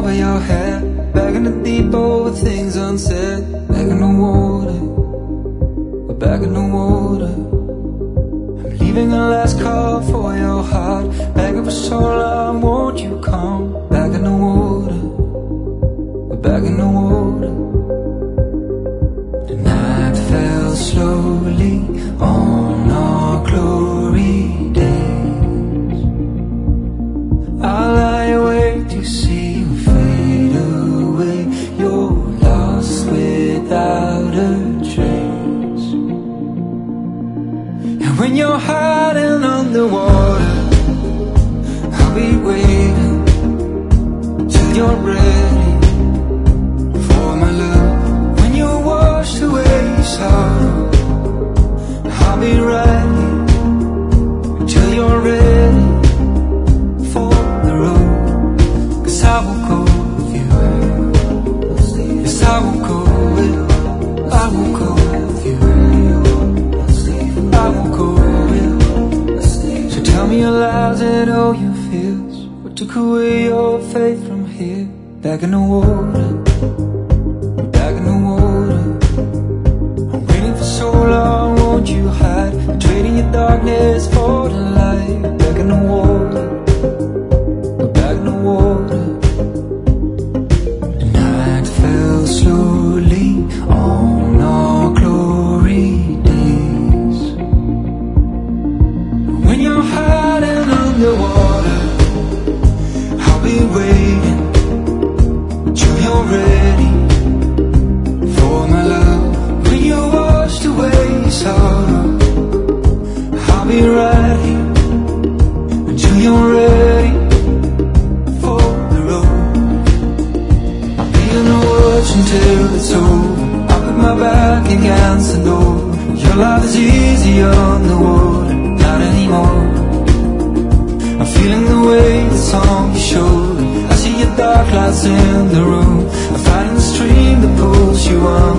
over your head, back in the deep over things unsaid. Back in the water, we're back in the water. I'm leaving a last call for your heart, begging for so long, won't you come? Back in the water, we're back in the water. The night fell slowly on our glory days. I'll lie awake to see you fade away. You're lost without a trace. And when you're hiding underwater, I'll be waiting till you're ready for my love. When you're washed away sorrow, I'll be right here till you're ready for the road. 'Cause I will go with you. Yes, I will go with you. I will go with you. I will go with you. So tell me your lies and all your fears. What took away your faith from here? Back in the water, back in the water. I'm waiting for so long, won't you hide? Trading your darkness for the light. Back in the water, back in the water. The night fell slowly on our glory days. When you're hiding underwater, I'll be waiting till you're ready for my love. When you washed away sorrow, I'll be right here until you're ready for the road. I'll be in the woods until it's over. I'll put my back against the door. Your life is easy on the water, not anymore. I'm feeling the weight that's on your shoulder. I see your dark lights in the room. I'm finding the stream that pulls you on.